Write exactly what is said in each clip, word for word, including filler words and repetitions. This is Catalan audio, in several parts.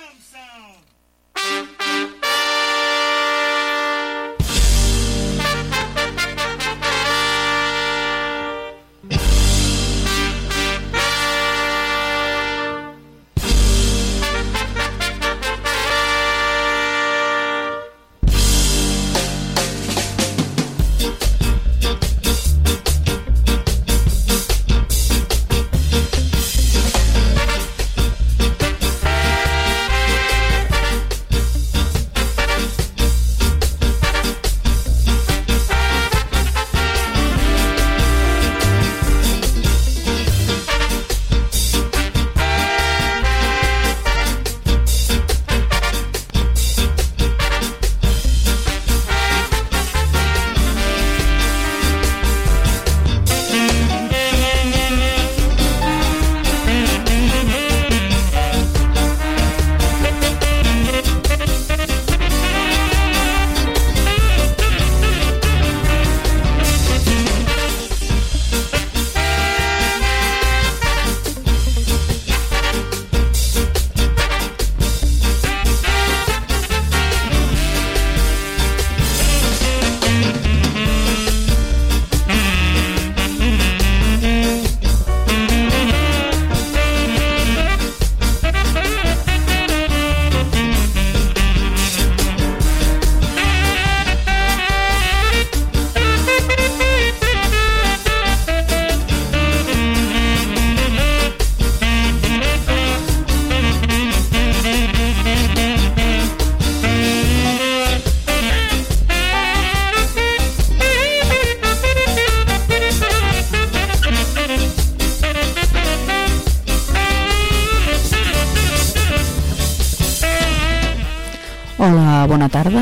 Hola, bona tarda.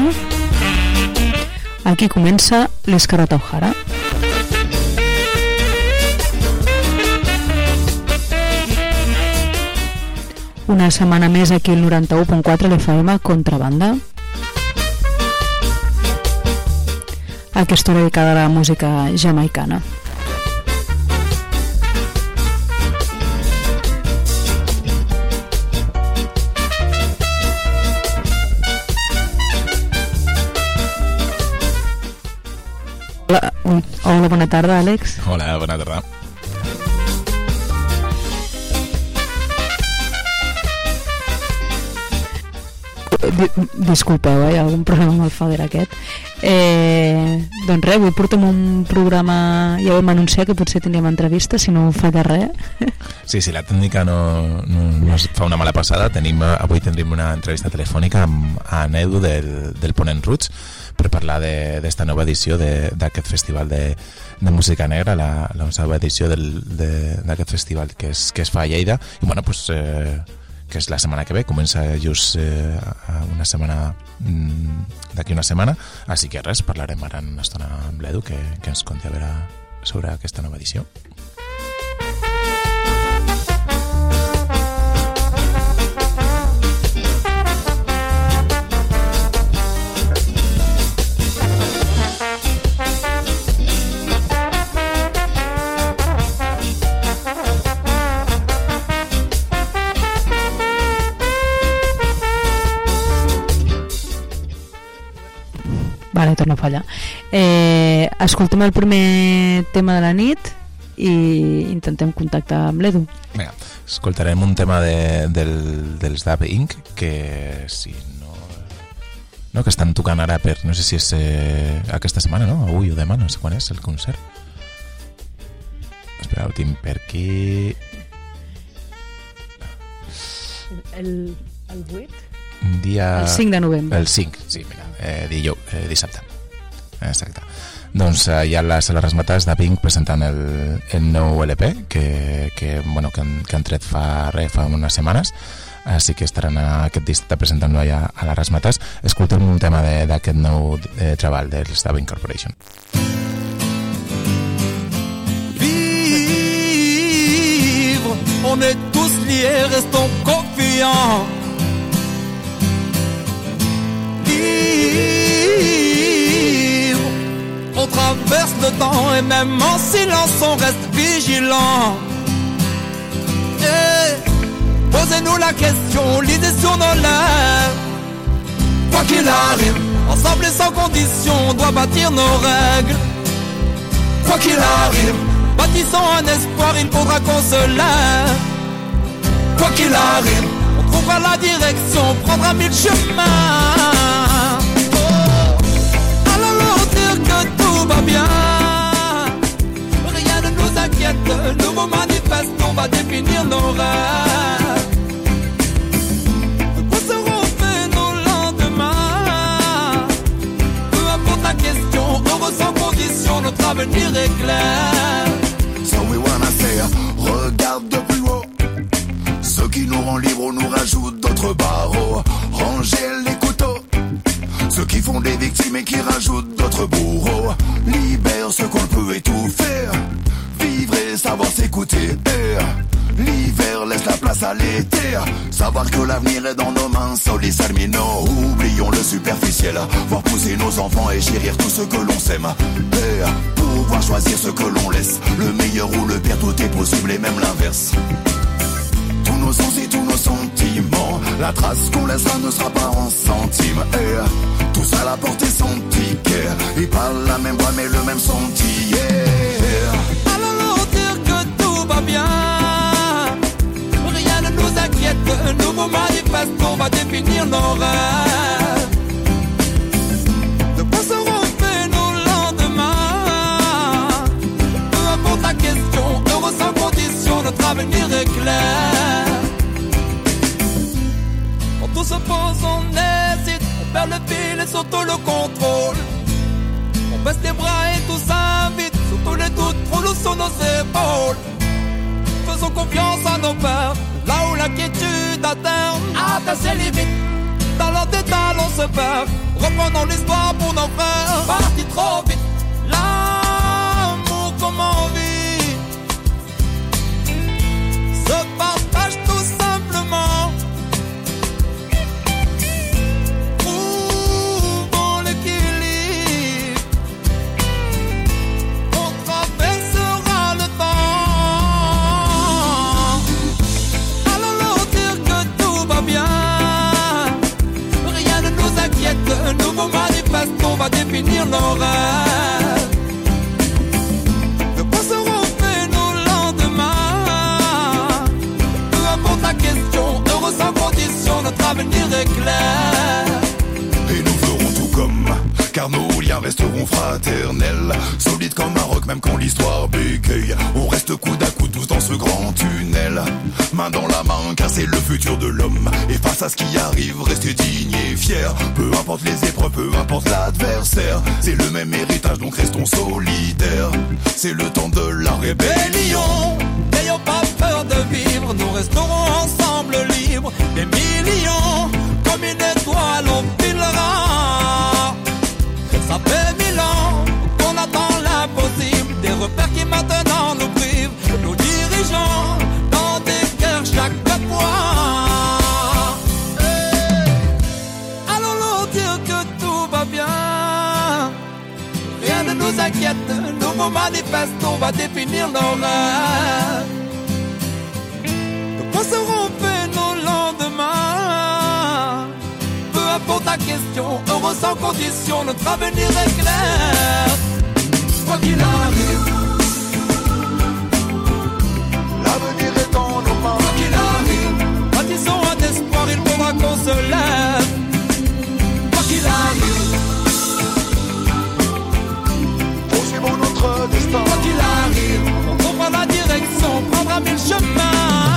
Aquí comença l'Escarota O'Hara. Una setmana més aquí al noranta-u punt quatre l'F M Contrabanda. Aquesta hora dedicada a la música jamaicana. Hola, hola, bona tarda, Àlex. Hola, bona tarda. Disculpeu, eh? Hi ha algun problema amb el fader aquest. Eh, doncs res, avui portem un programa, ja vam anunciar que potser tindríem entrevista, si no falla res. Sí, sí, la tècnica no, no, no es fa una mala passada. Tenim, avui tindrem una entrevista telefònica amb en Edu del, del Ponent Roots per parlar d'esta nova edició d'aquest festival de, de música negra, la, la nova edició d'aquest festival que es, que es fa a Lleida. I bueno, pues... Eh, que és la setmana que ve, comença just eh, una setmana mm, d'aquí una setmana, així que res, parlarem ara una estona amb l'Edu que, que ens conti a veure sobre aquesta nova edició. Vale, torna a fallar. Eh, escoltem el primer tema de la nit i intentem contactar amb l'Edu. Vinga, escoltarem un tema de, del, dels Dub Incorporated que si no... no que estan tocant ara per... no sé si és eh, aquesta setmana, no? Avui o demà, no sé quan és el concert. Espera, ho tinc per aquí... El, el vuit? Dia... El cinc de novembre. El cinc, sí, mira, eh, dijous, eh, dissabte. Exacte. Doncs eh, hi ha les, les Rasmatas de Pink presentant el, el nou L P que, que, bueno, que, han, que han tret fa, re, fa unes setmanes, així que estaran aquest dissabte presentant-lo allà a les Rasmatas. Escoltem un tema d'aquest nou eh, treball dels Dub Incorporation. Vivre, on est tous liés, restons confiants. On traverse le temps et même en silence on reste vigilant. Et Posez-nous la question, lisez sur nos lèvres. Quoi qu'il arrive, ensemble et sans condition, on doit bâtir nos règles. Quoi qu'il arrive, bâtissons un espoir, il faudra qu'on se lève. Quoi qu'il arrive, on trouvera la direction, on prendra mille chemins. Oh. Allons leur dire que tout va bien. Rien ne nous inquiète, nouveau manifeste, on va définir nos rêves. De quoi seront faits nos lendemains? Peu importe la question, heureux sans condition, notre avenir est clair. So we wanna say, regarde de plus haut. Ce qui nous rend libres nous rajoute d'autres barreaux. Rangez les couteaux. Ceux qui font des victimes et qui rajoutent d'autres bourreaux. Libère ce qu'on peut étouffer. Vivre et savoir s'écouter. L'hiver laisse la place à l'été. Savoir que l'avenir est dans nos mains. Solisalmino, oublions le superficiel. Voir pousser nos enfants et chérir tout ce que l'on sème. Et pouvoir choisir ce que l'on laisse. Le meilleur ou le pire, tout est possible et même l'inverse. Tous nos sens et tous nos sentiments. La trace qu'on laissera ne sera pas en centimes. Et tout ça la portée son ticket. Et pas la même voix mais le même senti. Yeah. Allons leur dire que tout va bien. Rien ne nous inquiète. Nouveau manifeste, on va définir nos rêves. De quoi seront faits nos lendemains? Peu importe la question, heureux sans condition, notre avenir est clair. Quand tout se pose, on hésite, on perd le fil et surtout le contrôle. On baisse les bras et tout s'invite, surtout les doutes roulent sur nos épaules. Faisons confiance à nos pères, là où l'inquiétude atteint, atteint ses limites. Dans leur détail on se perd, reprenons l'histoire pour nos frères. Parti trop vite, l'amour comme envie se partage tout simplement. Trouvons l'équilibre, on traversera le temps. Allons leur dire que tout va bien. Rien ne nous inquiète, nouveau manifeste, on va définir nos rêves. De quoi seront faits nos lendemains? Peu importe la question, heureux sans condition, notre avenir est clair. Et nous ferons tout comme, car nos liens resteront fraternels. Solides comme un roc, même quand l'histoire bégaye. On reste coude à coude tous dans ce grand tunnel. Main dans la main, car c'est le futur de l'homme. Et face à ce qui arrive, restez digne et fier. Peu importe les épreuves, peu importe l'adversaire. C'est le même héritage, donc restons solidaires. C'est le temps de la rébellion. N'ayons pas peur de vivre, nous resterons ensemble libres. Des millions, comme une étoile, on filera. Ça fait mille ans qu'on attend l'impossible. Des repères qui maintenant nous privent. Nous dirigeons dans des guerres chaque fois. Hey. Allons leur dire que tout va bien. Rien ne nous inquiète. Nouveau manifeste, on va définir nos rêves. De quoi seront faits nos lendemains? Peu importe la question, heureux sans condition, notre avenir est clair. Quoi qu'il arrive, L'avenir est dans nos mains. quoi qu'il arrive, bâtissons un espoir, il faudra qu'on se lève. Quoi qu'il arrive, Poursuivons notre destin. quoi qu'il arrive, on trouvera la direction, on prendra mille chemins.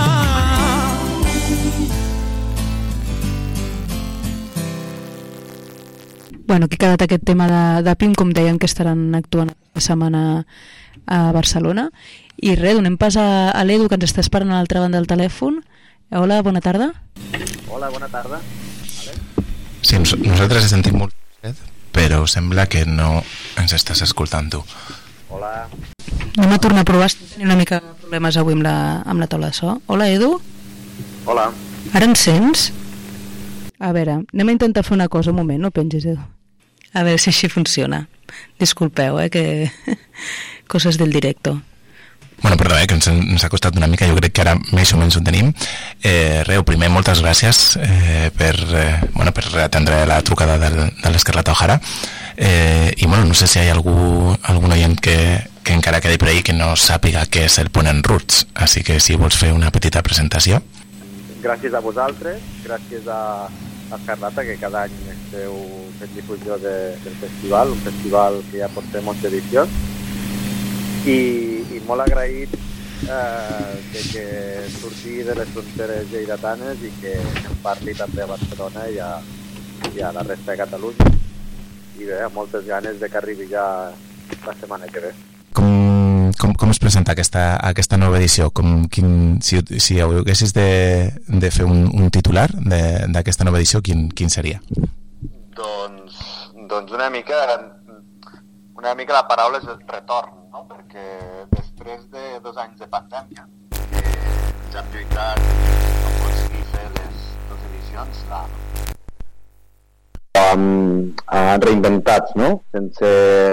Bueno, aquí ha quedat aquest tema de, de Pim, com deien que estaran actuant aquesta setmana a Barcelona. I res, donem pas a, a l'Edu, que ens està esperant a l'altra banda del telèfon. Hola, bona tarda. Hola, bona tarda. Vale. Sí, nos, nosaltres sentim molt, però sembla que no ens estàs escoltant tu. Hola. Anem a tornar a provar, estem tenint una mica de problemes avui amb la, amb la taula de so. Hola, Edu. Hola. Ara ens sents? A veure, anem a intentar fer una cosa, un moment, no pengis, Edu. A veure si així funciona. Disculpeu, eh, que... coses del directo. Bueno, perdó, eh, que ens, ens ha costat una mica, jo crec que ara més o menys ho tenim. Eh, Reu, primer, moltes gràcies eh, per, eh, bueno, per atendre la trucada del, de l'Escarlata O'Hara. Eh, I bueno, no sé si hi ha algú, algun oient que, que encara quedi per ahí que no sàpiga què és el Ponent Roots, així que si vols fer una petita presentació. Gràcies a vosaltres, gràcies a l'Escarlata, que cada any esteu fent difusió de, del festival, un festival que ja portem onze edicions, i, i molt agraït eh, de que surti de les fronteres lleidatanes i que en parli també a Barcelona i a, i a la resta de Catalunya. I bé, amb moltes ganes de que arribi ja la setmana que ve. Com, com, com es presenta aquesta, aquesta nova edició? Com, quin, si, si haguessis de, de fer un, un titular d'aquesta nova edició, quin, quin seria? Doncs, doncs una mica una mica la paraula és el retorn, no? Perquè després de dos anys de pandèmia que ens hem lluitat per aconseguir fer les dues edicions l'han um, reinventats, no? Sense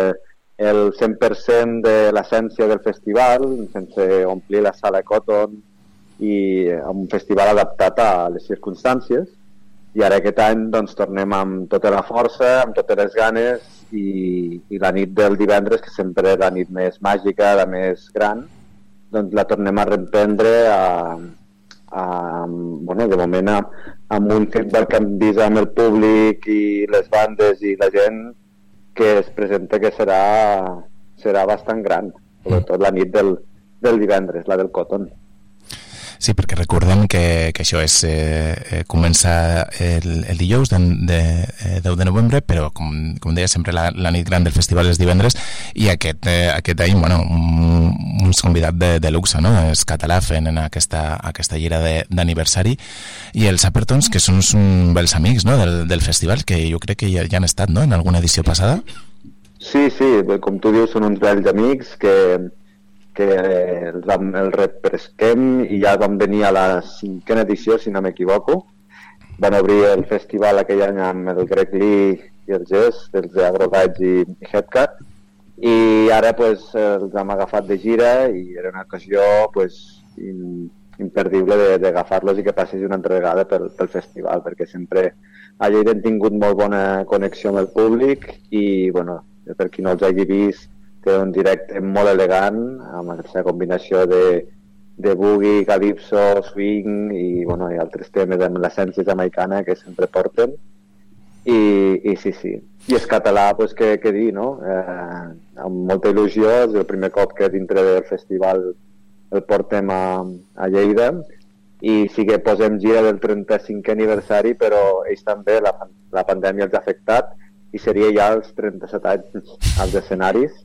el cent per cent de l'essència del festival, sense omplir la sala Cotton i un festival adaptat a les circumstàncies. I ara aquest any doncs, tornem amb tota la força, amb totes les ganes i, i la nit del divendres, que sempre és la nit més màgica, la més gran, doncs la tornem a reemprendre a, a, bueno, de moment a, amb un feedback que hem vist amb el públic i les bandes i la gent que es presenta que serà, serà bastant gran, sobretot la nit del, del divendres, la del Cotton. Sí, perquè recordem que, que això és eh, eh, comença el, el dijous de, de, de deu de novembre, però com, com deia sempre la, la nit gran del festival és divendres, i aquest, eh, aquest any, bueno, un, uns convidats de, de luxe, no? És català fent en aquesta, aquesta gira d'aniversari, i els Appertons, que són uns bels amics, no? del, del festival, que jo crec que ja, ja han estat, no? En alguna edició passada. Sí, sí, com tu dius, són uns bells amics que que els, el refresquem i ja van venir a la cinquena edició, si no m'equivoco. Van obrir el festival aquell any amb el Greg Lee i el Jess, dels d'Agrogatz i Headcat, i ara pues, els hem agafat de gira i era una ocasió pues, in, imperdible d'agafar-los i que passés una altra vegada pel, pel festival, perquè sempre a Lleida hem tingut molt bona connexió amb el públic i, bueno, per qui no els hagi vist, té un directe molt elegant, amb aquesta combinació de, de boogie, calypso, swing i, bueno, i altres temes amb l'essència jamaicana que sempre porten. I, i sí, sí. I és català, pues, què, què dir, no? Eh, amb molta il·lusió, és el primer cop que dintre del festival el portem a, a Lleida, i sí que posem gira del trenta-cinquè aniversari, però ells també, la, la pandèmia els ha afectat, i seria ja els trenta-set anys als escenaris,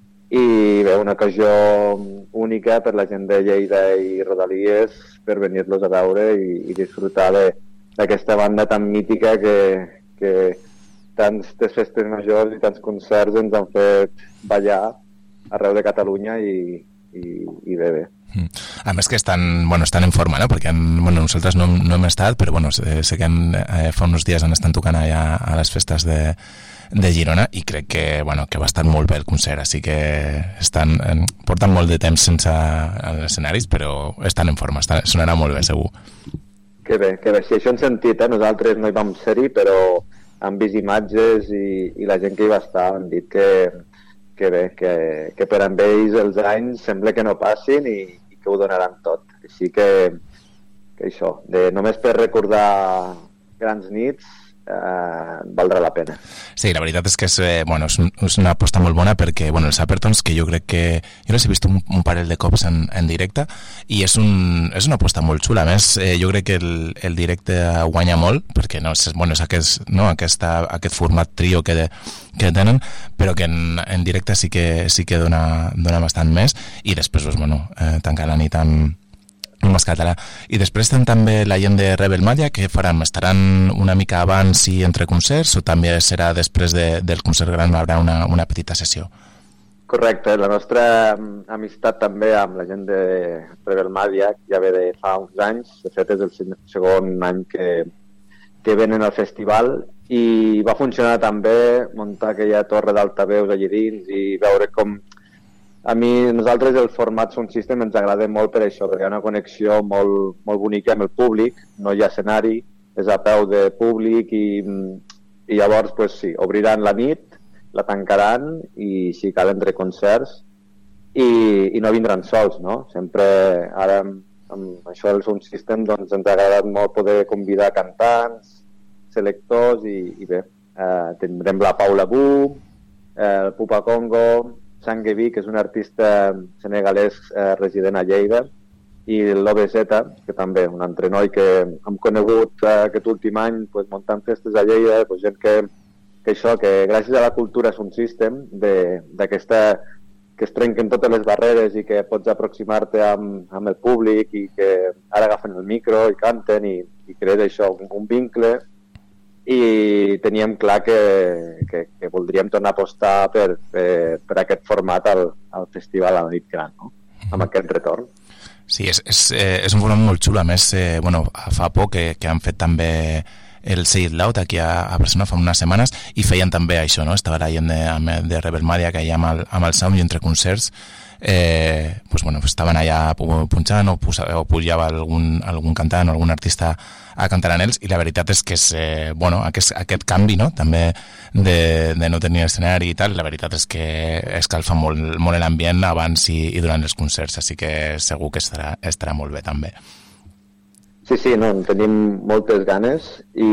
i bé, una ocasió única per la gent de Lleida i Rodalies per venir-los a veure i, i disfrutar d'aquesta banda tan mítica que, que tants festes majors i tants concerts ens han fet ballar arreu de Catalunya i, i, i bé, bé. A més que estan, bueno, estan en forma, no? Perquè han, bueno, nosaltres no, no hem estat, però bueno, sé, sé que han, eh, fa uns dies han estat tocant allà a les festes de, de Girona i crec que, bueno, que va estar molt bé el concert, així que estan, porten molt de temps sense els escenaris, però estan en forma, estan, sonarà molt bé, segur. Que bé, que bé. Si això hem sentit, eh? Nosaltres no hi vam ser-hi, però han vist imatges i, i la gent que hi va estar han dit que, que bé, que, que per amb ells els anys sembla que no passin i, i que ho donaran tot. Així que, que això, de, només per recordar grans nits, eh, valdrà la pena. Sí, la veritat és que és, eh, bueno, és, un, és una aposta molt bona perquè bueno, els Appertons, que jo crec que jo les he vist un, un parell de cops en, en directe i és, un, és una aposta molt xula. A més, eh, jo crec que el, el directe guanya molt perquè no, és, bueno, és aquest, no, aquesta, aquest format trio que, de, que tenen, però que en, en directe sí que, sí que dona, dona bastant més i després doncs, bueno, eh, tancar la nit amb més català. I després tenen també la gent de Rebel Malla, que faran, estaran una mica abans i entre concerts o també serà després de, del concert gran hi haurà una, una petita sessió? Correcte, la nostra amistat també amb la gent de Rebel Malla ja ve de fa uns anys, de fet és el segon any que, que venen al festival i va funcionar també muntar aquella torre d'altaveus allà dins i veure com a mi, nosaltres el format Sound System ens agrada molt per això, perquè hi ha una connexió molt, molt bonica amb el públic, no hi ha escenari, és a peu de públic i, i llavors pues, sí, obriran la nit, la tancaran i si cal entre concerts i, i no vindran sols, no? Sempre ara amb, amb això del Sound System doncs, ens ha agradat molt poder convidar cantants, selectors i, i bé, eh, tindrem la Paula Bu, eh, el Pupa Congo, Sangevi, que és un artista senegalès eh, resident a Lleida, i l'O B Z, que també un altre noi que hem conegut eh, aquest últim any pues, muntant festes a Lleida, pues, gent que, que això, que gràcies a la cultura Sound System, d'aquesta que es trenquen totes les barreres i que pots aproximar-te amb, amb el públic i que ara agafen el micro i canten i, i crees això, un, un vincle, i teníem clar que, que, que voldríem tornar a apostar per, per, per aquest format al, al festival a la nit gran, no? Amb aquest retorn. Sí, és, és, eh, és un format molt xulo. A més, eh, bueno, fa poc que, que han fet també el Say It Loud aquí a, a Barcelona fa unes setmanes i feien també això, no? Estava la gent de, de Rebel Maria que hi ha amb el, amb el Sound i entre concerts eh, pues, bueno, estaven allà punxant o, o pujava algun, algun cantant o algun artista a cantar en ells i la veritat és que és, eh, bueno, aquest, aquest canvi, no? També de, de no tenir escenari i tal, la veritat és que escalfa molt, molt l'ambient abans i, i durant els concerts, així que segur que estarà, estarà molt bé també. Sí, sí, no, tenim moltes ganes i,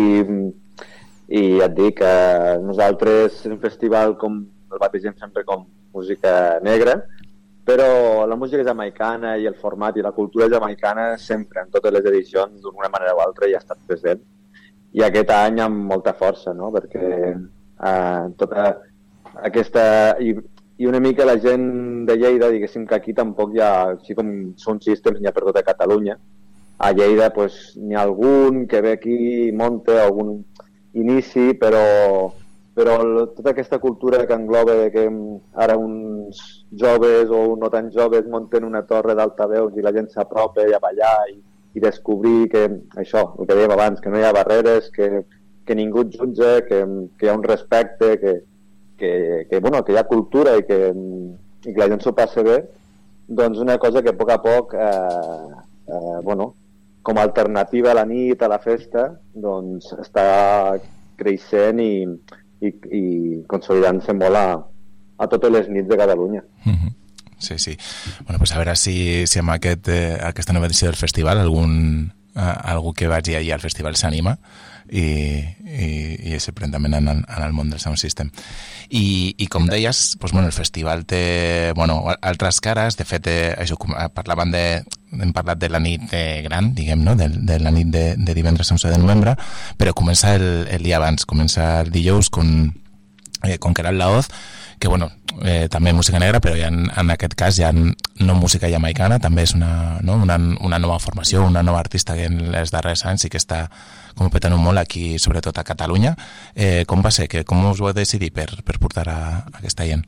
i ja et dic que nosaltres en un festival com el bategem sempre com música negra, però la música jamaicana i el format i la cultura jamaicana sempre, en totes les edicions, d'una manera o altra, ja ha estat present. I aquest any amb molta força, no? Perquè eh, tota aquesta... I, i una mica la gent de Lleida, diguéssim que aquí tampoc hi ha, així com Sound System, n'hi ha per tota Catalunya. A Lleida pues, n'hi ha algun que ve aquí i munta algun inici, però, però tota aquesta cultura que engloba de que ara uns joves o no tan joves munten una torre d'altaveus i la gent s'apropa a ballar i, i descobrir que això, el que dèiem abans, que no hi ha barreres, que, que ningú et jutja, que, que hi ha un respecte, que, que, que, bueno, que hi ha cultura i que, i que la gent s'ho passa bé, doncs una cosa que a poc a poc eh, eh, bueno, com a alternativa a la nit, a la festa, doncs està creixent i, i, i consolidant-se molt a, a totes les nits de Catalunya. Mm-hmm. Sí, sí. Bueno, pues a veure si, si amb aquest, eh, aquesta nova edició del festival algun, eh, algú que vagi allà al festival s'anima i, i, i se pren també en el, en el món del Sound System. I, i com deies, pues, bueno, el festival té bueno, altres cares. De fet, eh, això, parlaven de, hem parlat de la nit eh, gran, diguem, no? de, de la nit de, de divendres a onze de novembre, però comença el, el dia abans, comença el dijous con, eh, con Keral Laoz, que bueno, eh, també música negra, però ja en, en aquest cas ja no música jamaicana, també és una, no? una, una nova formació, una nova artista que en els darrers anys sí que està com petant molt aquí, sobretot a Catalunya. Eh, com va ser? Que, com us vau decidir per, per portar a, a aquesta gent?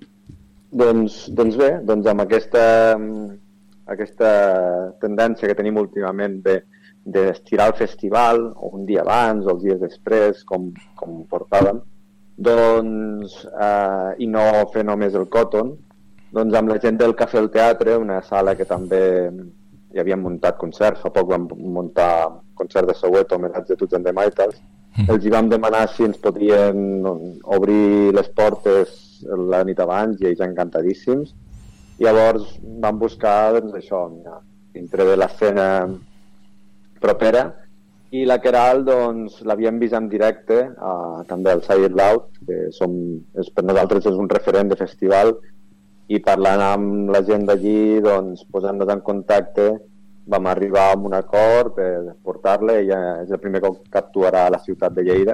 Doncs, doncs bé, doncs amb aquesta, aquesta tendència que tenim últimament de d'estirar el festival o un dia abans o els dies després, com, com portàvem, doncs, eh, i no fer només el Cotton, doncs amb la gent del Cafè al Teatre, una sala que també hi havíem muntat concerts, fa poc vam muntar concert de Soweto, homenatge de Tuts and the Maytals, mm. els hi vam demanar si ens podien obrir les portes la nit abans i ells encantadíssims. Llavors vam buscar doncs, això, dintre de l'escena propera, i la Keral doncs, l'havíem vist en directe, uh, també al Say It Loud, que som, és, per nosaltres és un referent de festival, i parlant amb la gent d'allí, doncs, posant-nos en contacte, vam arribar a un acord per portar-la. Ella és el primer cop que actuarà a la ciutat de Lleida.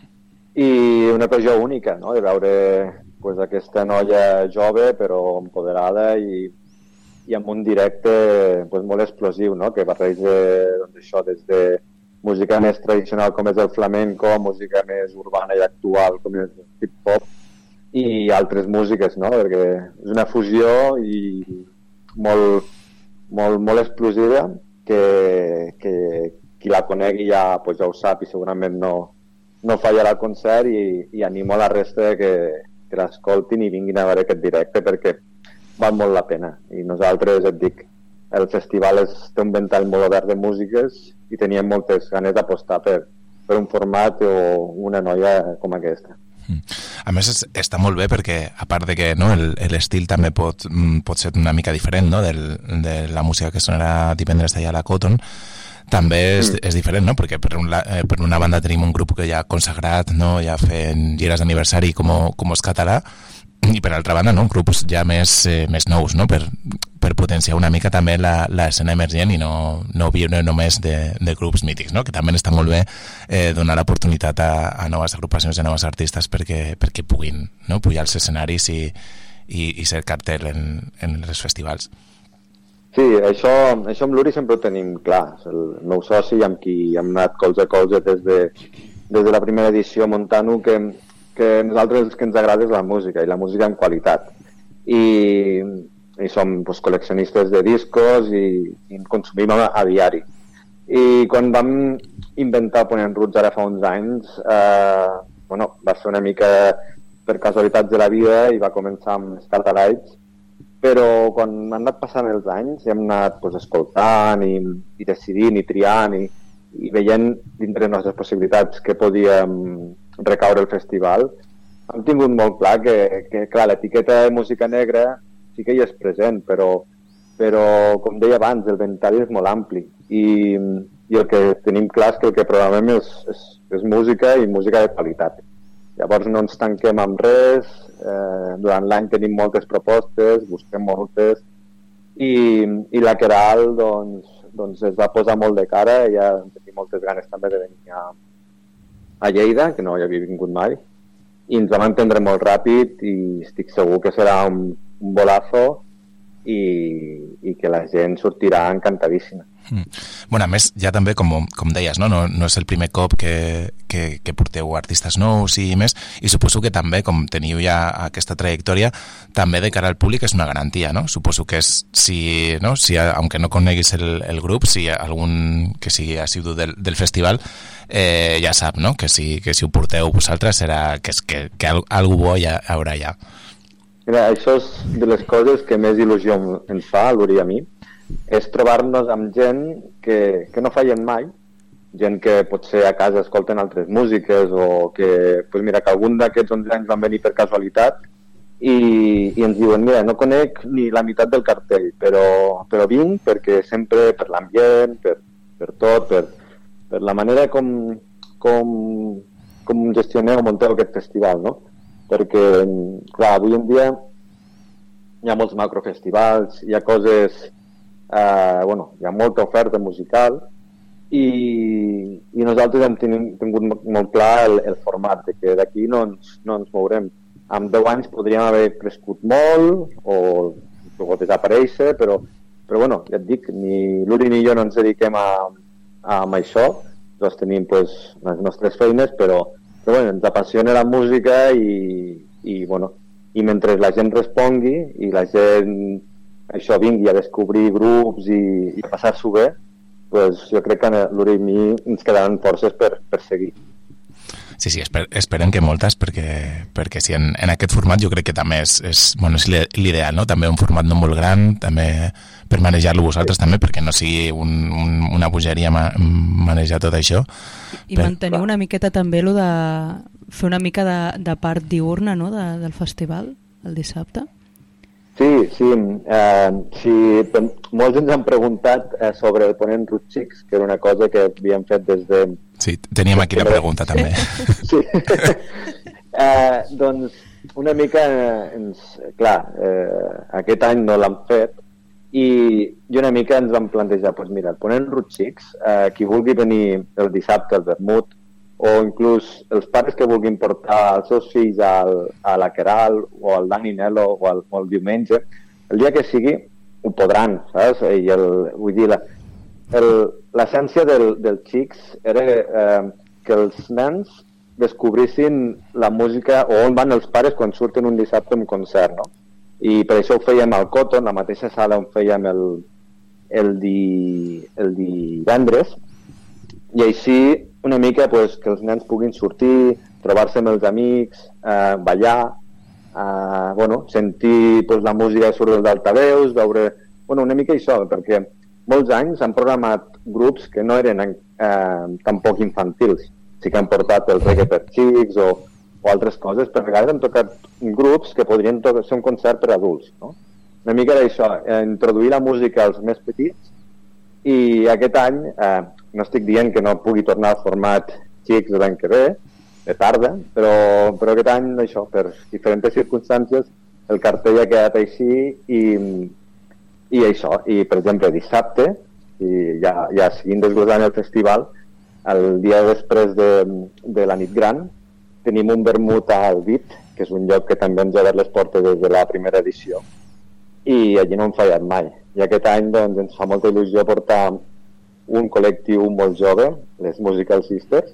I una ocasió única, no?, de veure pues, aquesta noia jove però empoderada i, i amb un directe pues, molt explosiu, no?, que barreja doncs, això des de música més tradicional com és el flamenco, música més urbana i actual com és el hip-hop i altres músiques, no?, perquè és una fusió i molt, molt, molt explosiva que, que qui la conegui ja, pues, ja ho sap i segurament no, no fallarà el concert i, i animo a la resta que, que l'escoltin i vinguin a veure aquest directe perquè val molt la pena. I nosaltres, et dic, el festival és, té un ventall molt obert de músiques i teníem moltes ganes d'apostar per, per un format o una noia com aquesta. A més, està molt bé perquè, a part de que no, l'estil també pot, pot ser una mica diferent, no, del, de la música que sonarà divendres allà a la Cotton, també és, mm. és diferent, no? Perquè per, un, per una banda tenim un grup que ja consagrat, no? Ja fent gires d'aniversari com, com és català, i per altra banda, no? Grups ja més, eh, més nous, no? Per, per potenciar una mica també l'escena emergent i no, no viure només de, de grups mítics, no? Que també està molt bé eh, donar l'oportunitat a, a noves agrupacions i a noves artistes perquè, perquè puguin, no? Pujar als escenaris i, i, i ser cartel en, en els festivals. Sí, això, això amb l'Uri sempre ho tenim clar. El meu soci amb qui hem anat colze a colze des de, des de la primera edició muntant-ho, que, que a nosaltres el que ens agrada és la música, i la música en qualitat. I, i som pues, col·leccionistes de discos i, i consumim a, a diari. I quan vam inventar Ponent Roots ara fa uns anys, eh, bueno, va ser una mica per casualitats de la vida i va començar amb Starlights, però quan han anat passant els anys hem anat pues, escoltant i, i decidint i triant i, i veient dintre de les nostres possibilitats que podíem recaure el festival, hem tingut molt clar que, que clar, l'etiqueta de música negra sí que hi és present, però, però com deia abans, el ventall és molt ampli i, i el que tenim clar és que el que programem és, és, és música i música de qualitat. Llavors no ens tanquem amb res, eh, durant l'any tenim moltes propostes, busquem moltes, i, i la Queralt doncs, doncs es va posar molt de cara, ja tenim moltes ganes també de venir a, a Lleida, que no hi havia vingut mai, i ens vam entendre molt ràpid i estic segur que serà un, un bolazo i, i que la gent sortirà encantadíssima. Mm. Bueno, a més, ja també, com, com deies, no? No, no és el primer cop que, que, que porteu artistes nous i més, i suposo que també, com teniu ja aquesta trajectòria, també de cara al públic és una garantia, no? Suposo que és, si, no? Si, aunque no coneguis el, el grup, si algun que sigui assidu del, del festival, eh, ja sap, no? Que si, que si ho porteu vosaltres serà que, que, que algú bo ja haurà ja. Mira, això és de les coses que més il·lusió ens fa, l'Uri a mi, és trobar-nos amb gent que, que no feien mai, gent que potser a casa escolten altres músiques o que, pues mira, que algun d'aquests onze anys van venir per casualitat i, i ens diuen, mira, no conec ni la meitat del cartell, però, però vinc perquè sempre per l'ambient, per, per tot, per, per la manera com, com, com gestioneu o munteu aquest festival, no? Perquè, clar, avui en dia hi ha molts macrofestivals, hi ha coses... Uh, bueno, hi ha molta oferta musical i, i nosaltres hem tingut molt clar el, el format de que d'aquí no ens, no ens mourem. Amb deu anys podríem haver crescut molt o, o desaparèixer, però, però bueno, ja et dic, ni l'Uri ni jo no ens dediquem a, a, a això, nosaltres tenim pues, les nostres feines, però, però bueno, ens apassiona la música i, i, bueno, i mentre la gent respongui i la gent això vingui a descobrir grups i, i a passar-s'ho bé, pues jo crec que l'Uri i mi ens quedaran forces per, per seguir. Sí, sí, esper, esperem que moltes, perquè, perquè sí, en, en aquest format jo crec que també és, és, bueno, és l'ideal, no? També un format no molt gran, també per manejar-lo vosaltres, sí. També, perquè no sigui un, un, una bogeria ma, manejar tot això. I per... mantenir una miqueta també lo de fer una mica de, de part diurna, no?, de, del festival, el dissabte. Sí, sí, eh, sí, molts ens han preguntat eh, sobre el Ponent Roots Xics, que era una cosa que havíem fet des de... Sí, teníem aquí la pregunta també. Sí, eh, doncs una mica, ens, clar, eh, aquest any no l'han fet i, i una mica ens vam plantejar, doncs mira, el Ponent Roots Xics, eh, qui vulgui venir el dissabte al vermut, o inclús els pares que vulguin portar els seus fills al, a la Queralt o al Dani Nelo o al, o el diumenge, el dia que sigui ho podran, saps? I el, vull dir, la, el, l'essència del, del Xics era eh, que els nens descobrissin la música o on van els pares quan surten un dissabte a un concert, no? I per això ho fèiem al Cotton, la mateixa sala on fèiem el, el, di, el divendres, i així una mica pues, que els nens puguin sortir, trobar-se amb els amics, eh, ballar, a bueno, sentir pues, la música que surt dels altaveus, veure... Bueno, una mica això, perquè molts anys han programat grups que no eren eh, tampoc infantils. Sí que han portat el reggae per xics o, o altres coses, però a vegades han tocat grups que podrien tocar, ser un concert per adults. No? Una mica d'això, eh, introduir la música als més petits, i aquest any, eh, no estic dient que no pugui tornar al format xics l'any que ve, de tarda, però, però aquest any, això, per diferents circumstàncies, el cartell ha quedat així i, i això, i per exemple dissabte, i ja, ja seguint desglosant el festival, el dia després de, de la nit gran, tenim un vermut a Albit, que és un lloc que també ens ha obert les portes des de la primera edició, i allí no hem fallat mai. I aquest any doncs, ens fa molta il·lusió portar un col·lectiu molt jove, les Musical Sisters,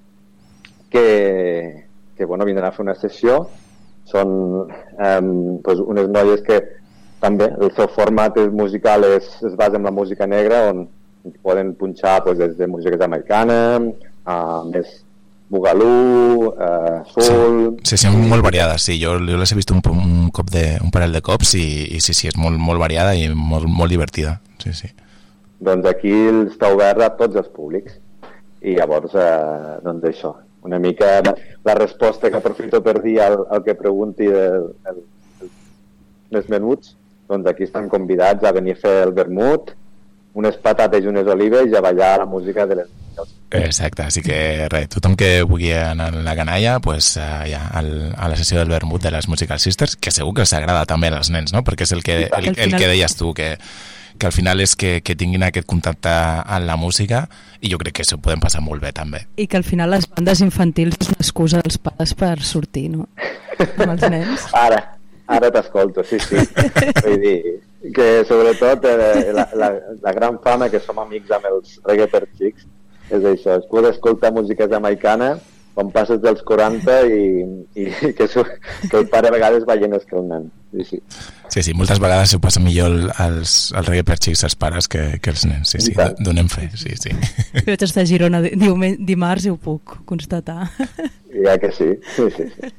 que, que bueno, vindran a fer una sessió. Són eh, pues unes noies que també el seu format musical és, es basa en la música negra, on poden punxar pues, des de música jamaicana, a més bugalú, eh, soul... Sí, sí, sí, molt variades, sí. Jo, jo les he vist un, un, cop de, un parell de cops i, i sí, sí, és molt, molt variada i molt, molt divertida. Sí, sí. Doncs aquí està obert a tots els públics. I llavors, eh, doncs això, una mica la resposta que aprofito per dir al, al que pregunti el, el, el, els menuts, doncs aquí estan convidats a venir a fer el vermut, unes patates i unes olives i a ballar la música de les... Exacte, així que res, tothom que vulgui anar a la canalla, pues, uh, ja, al, a la sessió del vermut de les Musical Sisters, que segur que s'agrada també als nens, no? Perquè és el que, el, el que deies tu, que, que al final és que, que tinguin aquest contacte amb la música, i jo crec que s'ho poden passar molt bé també. I que al final les bandes infantils és una excusa dels pares per sortir, no? Amb els nens. Ara, ara t'escolto, sí, sí. Vull dir que sobretot eh, la, la, la gran fama que som amics amb els reggae per xics és això, es pot escoltar música jamaicana quan passes dels quaranta i, i que, su, que el pare a vegades va llenes que el nen. Sí, sí. Sí, sí, moltes vegades s'ho passa millor els, els reggae per xics als pares que, que els nens. Sí, sí, donem fe, sí, sí. Jo vaig estar a Girona dimarts i ho puc constatar. Ja que sí, sí, sí. sí.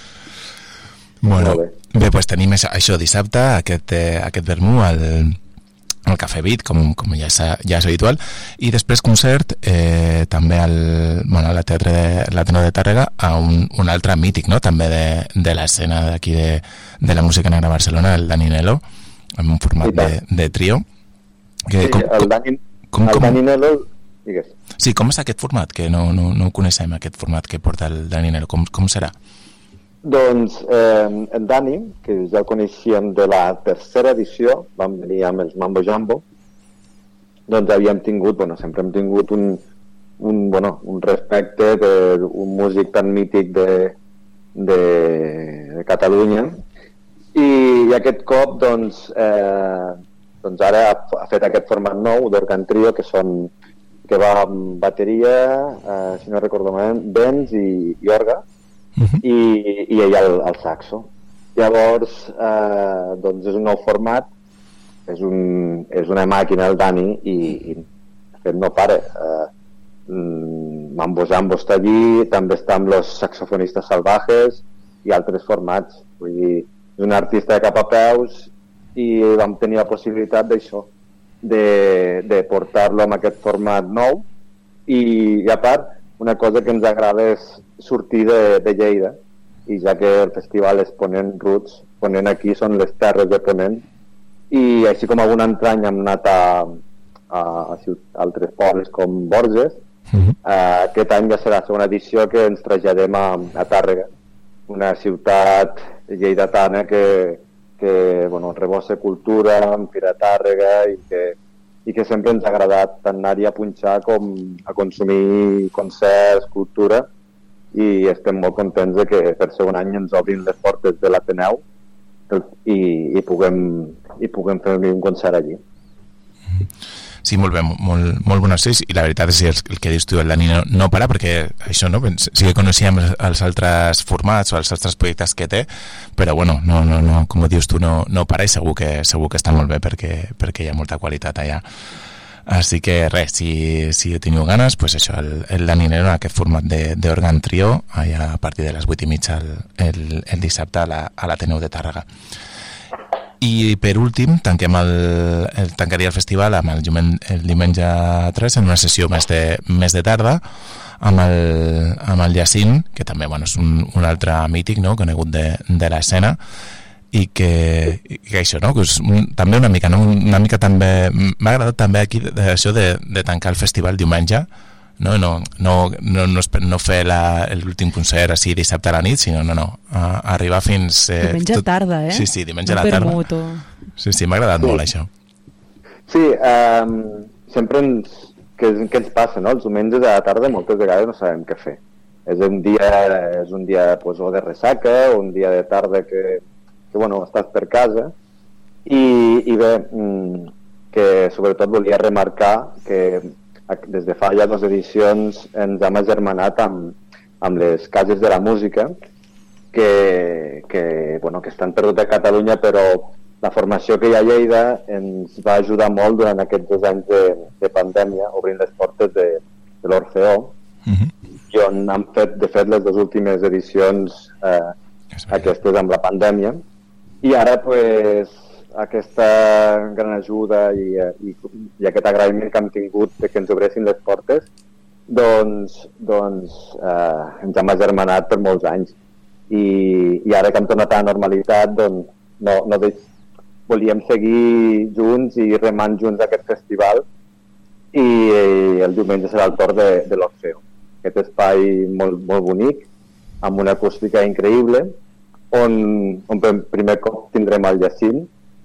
Bueno, bé, doncs pues tenim això dissabte, aquest, eh, aquest vermut al, al Cafè Beat, com, com ja, és, ja és habitual, i després concert eh, també al, bueno, a la Teatre de, l'Ateneu de Tàrrega, a un, un altre mític, no?, també de, de l'escena d'aquí de, de la música negra a Barcelona, el Dani Nelo, en un format de, de trio. Que, sí, com, el Dani, com, el com, Dani Nelo, digues. Sí, com és aquest format? Que no, no, no ho coneixem, aquest format que porta el Dani Nelo. Com, com serà? Doncs eh, en Dani, que ja el coneixíem de la tercera edició, vam venir amb els Mambo Jambo, doncs havíem tingut, bueno, sempre hem tingut un, un, bueno, un respecte per un músic tan mític de, de, de Catalunya, i, i aquest cop, doncs, eh, doncs ara ha, ha fet aquest format nou d'Organ Trio, que són que va amb bateria, eh, si no recordo malament, vents i, i orga, Uh-huh. i, i ella el, el saxo. Llavors eh, doncs és un nou format, és, un, és una màquina el Dani i, i de fet no para. eh, Mambo Jambo està allí, també està amb los saxofonistes salvajes i altres formats. Vull dir, és un artista de cap a peus i vam tenir la possibilitat d'això, de, de portar-lo amb aquest format nou, i, i a part una cosa que ens agrada és sortir de, de Lleida, i ja que el festival és Ponent Roots, Ponent aquí són les terres de Ponent, i així com algun altre any hem anat a, a, a altres pobles com Borges, uh-huh. eh, aquest any ja serà la segona edició que ens traslladem a, a Tàrrega, una ciutat lleidatana que, que bueno, rebossa cultura, amb Fira Tàrrega, i que i que sempre ens ha agradat tant anar-hi a punxar com a consumir concerts, cultura, i estem molt contents de que per segon any ens obrin les portes de l'Ateneu i, i, puguem, i puguem fer un concert allí. Sí, molt bé, molt, molt bones sis, i la veritat és que el, el que dius tu, el Dani no, no para, perquè això no, sí que coneixíem els altres formats o els altres projectes que té, però bueno, no, no, no, com dius tu, no, no para, i segur que, segur que està molt bé perquè, perquè hi ha molta qualitat allà. Així que res, si, si teniu ganes, pues això, el, el Laninero en aquest format d'òrgan trio, allà a partir de les vuit i mitja el, el, el dissabte a la, a l'Ateneu de Tàrrega. I per últim, tanquem el, el, tancaria el festival amb el, el diumenge tres en una sessió més de, més de tarda amb el, amb el Jacint, que també bueno, és un, un altre mític, no?, conegut de, de l'escena, i que, que això, no?, que és un, també una mica, no? una mica també m'ha agradat també aquí això de, de tancar el festival diumenge, no, no, no, no, no, no fer l'últim concert així dissabte a la nit, sinó no, no, a, a arribar fins... Eh, diumenge tot... tarda, eh? Sí, sí, diumenge no a la tarda. Moto. Sí, sí, m'ha agradat sí. molt això. Sí, um, sempre ens, que, que ens passa, no? Els diumenges a la tarda moltes vegades no sabem què fer. És un dia, és un dia pues, o de ressaca, o un dia de tarda que, que bueno, estàs per casa, i, i bé, que sobretot volia remarcar que des de fa ja dues edicions ens hem agermanat amb, amb les cases de la música que, que, bueno, que estan per tota Catalunya, però la formació que hi ha a Lleida ens va ajudar molt durant aquests dos anys de, de pandèmia, obrint les portes de, de l'Orfeó, uh-huh. i on han fet, de fet, les dues últimes edicions eh, aquestes amb la pandèmia, i ara pues, aquesta gran ajuda i, i, i aquest agraïment que hem tingut de que ens obressin les portes, doncs, doncs eh, ens hem agermanat per molts anys. I, i ara que hem tornat a la normalitat, doncs no, no deix... volíem seguir junts i remant junts aquest festival, i, i el diumenge serà el torn de, de l'Orfeó. Aquest espai molt, molt bonic, amb una acústica increïble, on, on per primer cop tindrem el Jacint,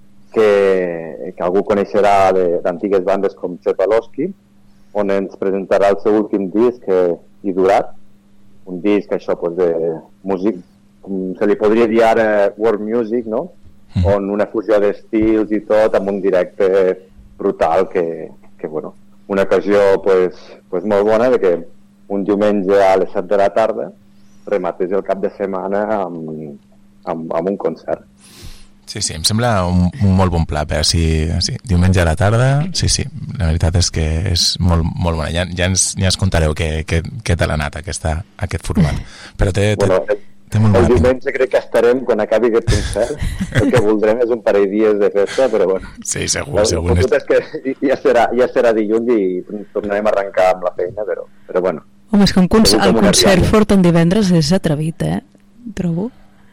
que, que algú coneixerà d'antigues bandes com Chepalowski, on ens presentarà el seu últim disc, eh, Idurat, un disc això pues, de músic, com se li podria dir ara world music, no? Mm. On una fusió d'estils i tot, amb un directe brutal, que, que bueno, una ocasió pues, pues molt bona de que un diumenge a les set de la tarda rematés el cap de setmana amb, amb, amb un concert. Sí, sí, em sembla un, un molt bon pla per si, sí, diumenge a la tarda, sí, sí, la veritat és que és molt, molt bona. Ja, ja, ens, ja ens contareu què, què, què tal ha anat aquesta, aquest format. Però té, té, bueno, té molt el diumenge crec que estarem quan acabi aquest concert, el que voldrem és un parell de dies de festa, però bueno. Sí, segur, el, segur. El és que ja serà, ja serà dilluns i tornarem a arrencar amb la feina, però, però bueno. Home, és que un concert, el concert fort en divendres és atrevit, eh? Trobo.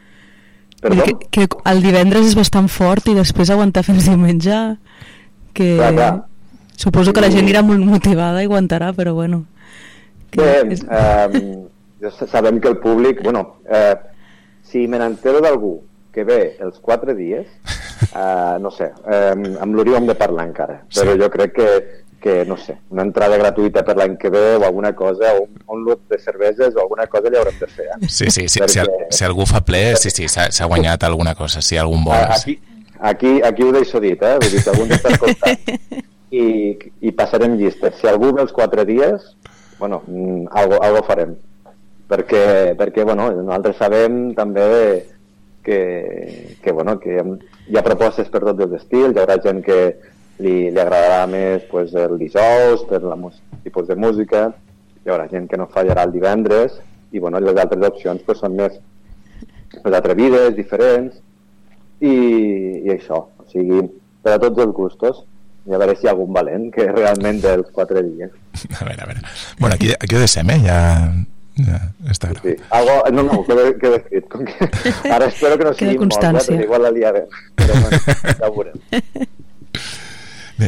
Que, que el divendres és bastant fort i després aguantar fins diumenge, que clar, clar. Suposo que la gent irà molt motivada i aguantarà, però bueno que bé, és... eh, sabem que el públic, bueno, eh, si me n'entero d'algú que ve els quatre dies, eh, no sé, eh, amb l'Oriol hem de parlar encara, però sí. Jo crec que que, no sé, una entrada gratuïta per l'any que ve o alguna cosa, o un, un lot de cerveses o alguna cosa li haurem de fer. Eh? Sí, sí, sí Perquè... si, al, si algú fa ple, sí, sí, s'ha guanyat alguna cosa, si algun vol. Aquí, aquí, aquí ho deixo dit, eh? Vull dir, si algú ens està escoltant i, i passarem llistes. Si algú ve els quatre dies, bueno, algo, algo farem. Perquè, perquè, bueno, nosaltres sabem també que, que, bueno, que hi ha propostes per tots els estils, hi haurà gent que Li, li agradarà més pues, el dijous per la tipus de música, hi haurà gent que no fallarà el divendres i bueno, les altres opcions pues, són més pues, atrevides, diferents i, i això, o sigui, per a tots els gustos, i a veure si hi ha algun valent que realment dels quatre dies. A veure, a veure. Bueno, aquí, aquí ho deixem, eh? Ja, ja està gravat. Sí, sí. Algo, no, no, queda, queda escrit. Com que... Ara espero que no sigui molt, eh? Perquè igual la liarem. Però bueno, ja ho veurem. Bé.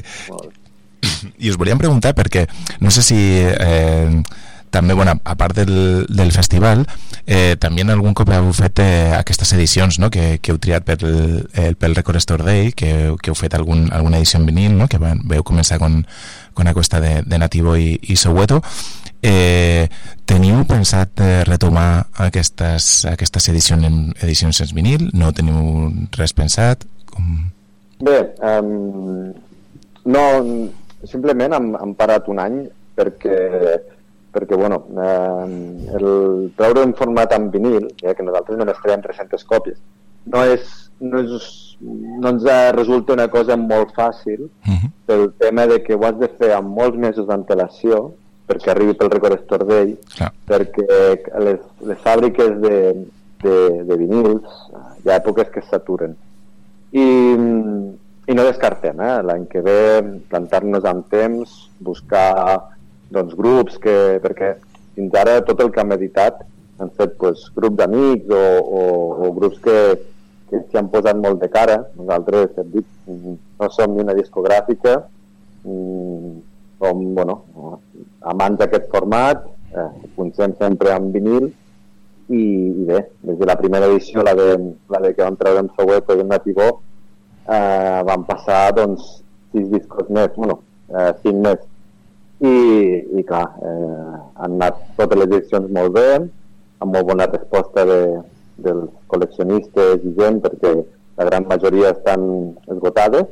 I us volíem preguntar perquè no sé si eh, també, bueno, a part del, del festival eh, també en algun cop heu fet eh, aquestes edicions, no? que, que heu triat pel, el, pel Record Store Day, que, que heu fet algun, alguna edició en vinil, no? Que van, veu començar con, con aquesta de, de Nativo i, i Soweto. Eh, teniu pensat eh, retomar aquestes, aquestes edicions en, edicions en vinil? No teniu res pensat? Com... Bé, um... no, simplement hem, hem parat un any perquè, perquè bueno, eh, el treure en format en vinil, ja que nosaltres només traiem tres-centes còpies, no és, no, és, no ens resulta una cosa molt fàcil uh-huh. pel tema de que ho has de fer amb molts mesos d'antelació perquè arribi pel Record Store Day, Clar. perquè les, les fàbriques de, de, de vinils hi ha èpoques que s'aturen. I, i no descartem, eh? L'any que ve plantar-nos amb temps, buscar doncs, grups que... perquè fins ara tot el que hem editat han fet pues, grups d'amics o, o, o grups que, que s'hi han posat molt de cara. Nosaltres, hem dit, no som ni una discogràfica, som bueno, amants d'aquest format, eh, punxem sempre amb vinil i, i bé, des de la primera edició, la de, la de que vam treure amb Soweto i en Nativó, eh, van passar doncs, sis discos més, bueno, eh, cinc més. I, i clar, eh, han anat totes les edicions molt bé, amb molt bona resposta de, dels col·leccionistes i gent, perquè la gran majoria estan esgotades.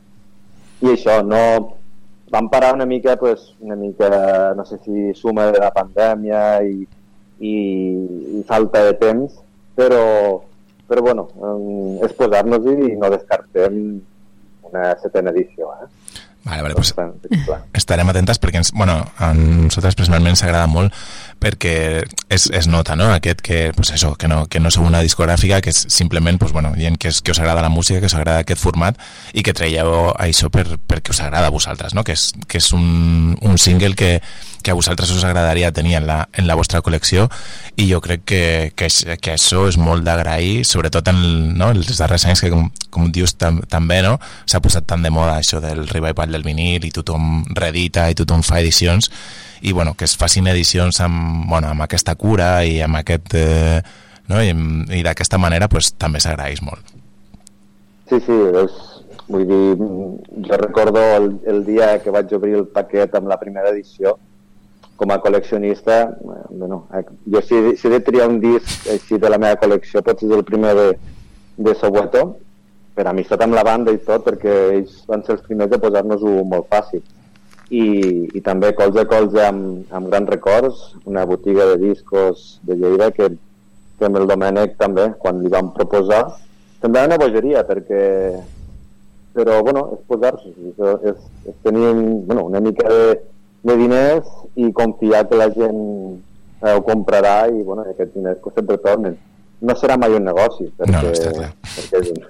I això, no... Vam parar una mica, pues, una mica, no sé si suma de la pandèmia i, i, i falta de temps, però, però bueno, és posar-nos-hi i no descartem una setena edició, eh? Vale, vale, pues estarem atentes perquè ens, bueno, a nosaltres personalment ens agrada molt perquè es, es nota, no? Aquest que, pues això, que no, que no sou una discogràfica, que és simplement, pues bueno, dient que, és, que us agrada la música, que us agrada aquest format i que traieu això per, perquè us agrada a vosaltres, no? Que és, que és un, un single que, que a vosaltres us agradaria tenir en la, en la vostra col·lecció i jo crec que, que, que això és molt d'agrair, sobretot en el, no? els darrers anys que, com, com dius tam, també, no? S'ha posat tan de moda això del revival del vinil i tothom reedita i tothom fa edicions i bueno, que es facin edicions amb, bueno, amb aquesta cura i amb aquest eh, no? i, i d'aquesta manera pues, també s'agraeix molt. Sí, sí, és, vull dir, jo recordo el, el dia que vaig obrir el paquet amb la primera edició com a col·leccionista, bueno, jo si, si he de triar un disc així de la meva col·lecció potser és el primer de, de Soweto, per amistat amb la banda i tot, perquè ells van ser els primers de posar-nos-ho molt fàcil. I, i també colze a colze amb, amb grans records, una botiga de discos de Lleida que, que amb el Domènec també, quan li vam proposar, també era una bogeria, perquè però bueno, és posar-se, és, és tenir bueno, una mica de, de diners i confiar que la gent eh, ho comprarà i bueno, aquests diners que sempre tornen. No serà mai un negoci, perquè, no, està clar. perquè és un,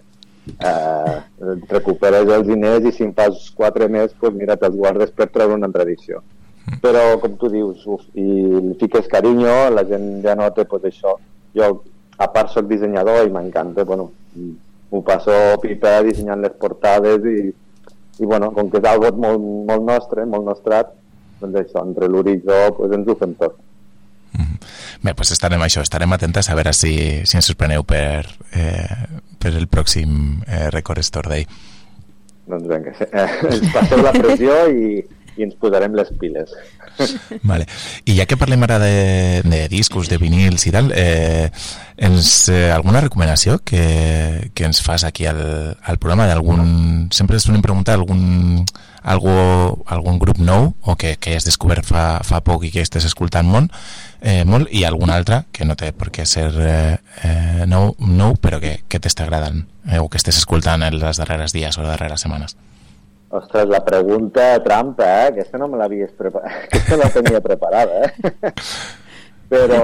Uh, recuperes els diners i si en fas quatre més pues mira, te'ls guardes per treure una altra edició mm. però com tu dius uf, i li fiques carinyo, la gent ja nota pues, això, jo a part soc dissenyador i m'encanta, bueno m'ho passo pipa dissenyant les portades i, i bueno, com que és algo molt, molt nostre, molt nostrat doncs això, entre l'Uri i jo pues, ens ho fem tot. Mm. Bé, doncs estarem això, estarem atentes a veure si, si ens sorpreneu per, eh, per el pròxim eh, Record Store Day. Doncs vinga, eh, ens passeu la pressió i, i ens posarem les piles. Vale. I ja que parlem ara de, de discos, de vinils i tal, eh, ens, eh, alguna recomanació que, que ens fas aquí al, al programa d'algun... Sempre ens volem preguntar algun, algú, algun grup nou o que, que has descobert fa, fa poc i que estàs escoltant molt, eh, molt i algun altre que no té per què ser eh, eh, nou, nou però que, que t'està agradant eh, o que estàs escoltant en els darrers dies o les darreres setmanes. Ostres, la pregunta trampa, eh? Aquesta no me l'havies preparat, aquesta la tenia preparada, eh? però,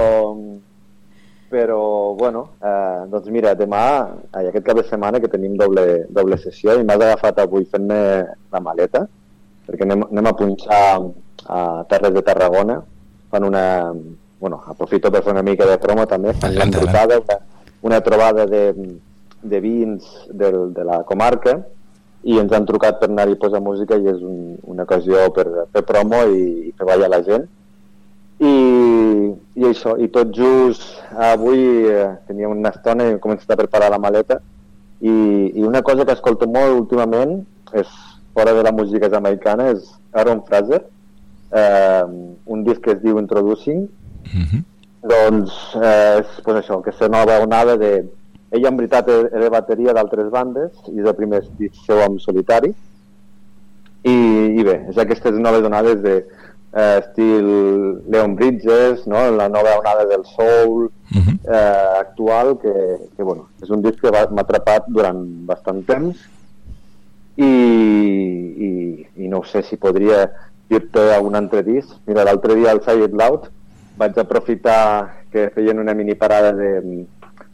però, bueno, eh, doncs mira, demà, eh, aquest cap de setmana que tenim doble, doble sessió i m'has agafat avui fent-me la maleta, perquè anem, anem a punxar a Terres de Tarragona, fan una, bueno, aprofito per fer una mica de promo també, fan una embrutada, una, una trobada de, de vins del, de la comarca, i ens han trucat per anar-hi a posar música i és un, una ocasió per fer promo i, i fer ballar la gent i, i això, i tot just avui eh, tenia una estona i he començat a preparar la maleta i, i una cosa que escolto molt últimament és, fora de la música jamaicana, és Aaron Fraser, eh, un disc que es diu Introducing. Mm-hmm. Doncs eh, és pues això, que és una nova onada de... Ell en veritat era bateria d'altres bandes i és el primer disc seu en solitari i, i bé, és aquestes noves onades de eh, estil Leon Bridges, no? La nova onada del soul uh-huh. eh, actual, que, que bueno, és un disc que va, m'ha atrapat durant bastant temps i, i, i no sé si podria dir-te algun altre disc. Mira, l'altre dia al Say It Loud vaig aprofitar que feien una mini parada de,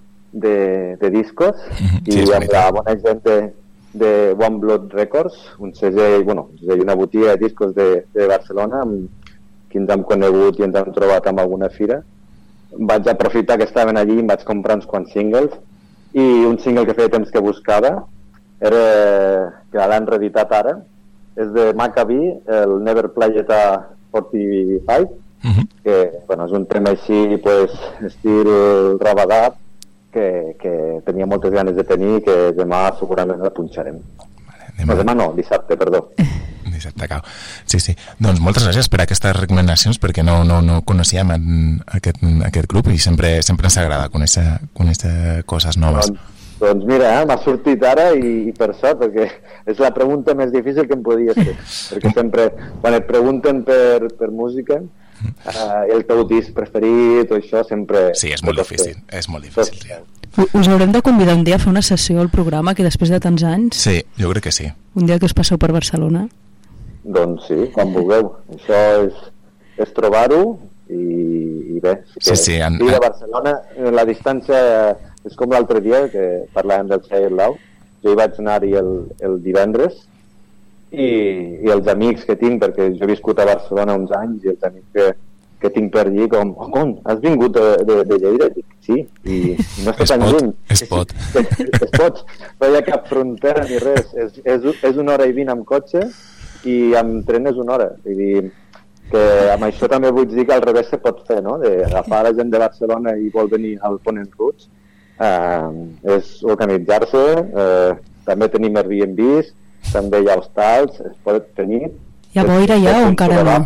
de, de discos uh-huh. i sí, amb la bona gent de de One Blood Records, un segell, bueno, un segell, una botiga de discos de, de Barcelona, amb qui ens hem conegut i ens hem trobat amb alguna fira. Vaig aprofitar que estaven allí i em vaig comprar uns quants singles, i un single que feia temps que buscava era, que l'han reeditat ara, és de Maccabi, el Never Play It a quaranta-cinc, uh-huh. que bueno, és un tema així, pues, estil Rabadab, Que, que tenia moltes ganes de tenir i que demà segurament la punxarem. Vale, no, demà no, dissabte, perdó. Dissabte cau. Sí, sí. Doncs moltes gràcies per aquestes recomanacions, perquè no, no, no coneixíem aquest, aquest grup i sempre, sempre ens agrada conèixer, conèixer coses noves. Doncs, doncs mira, eh, m'ha sortit ara i, i per sort, perquè és la pregunta més difícil que em podia fer. Perquè sempre, quan et pregunten per, per música, Uh, el teu disc preferit o això sempre... Sí, és molt difícil, és molt difícil, sí. Us haurem de convidar un dia a fer una sessió al programa, que després de tants anys... Sí, jo crec que sí. Un dia que us passeu per Barcelona. Doncs sí, quan vulgueu. Això és, és trobar-ho i, i bé. Sí, sí. En... I de Barcelona, la distància és com l'altre dia, que parlàvem del Say It Loud. Jo hi vaig anar-hi el, el divendres, I, i els amics que tinc, perquè jo he viscut a Barcelona uns anys, i els amics que, que tinc per allí, com, oh, com, has vingut de, de, de Lleida? Dic, sí, i, i no està tan lluny. Es pot, es, es pot. No hi ha cap frontera ni res. És, és, és una hora i vint amb cotxe i amb tren és una hora. Vull dir que amb això també vull dir que al revés se pot fer, no? D'agafar la gent de Barcelona i vol venir al Ponent Roots. Eh, és organitzar-se, eh, també tenim Airbnbs, també hi ha hostals, es pot tenir. Hi ha boira ja o encara no?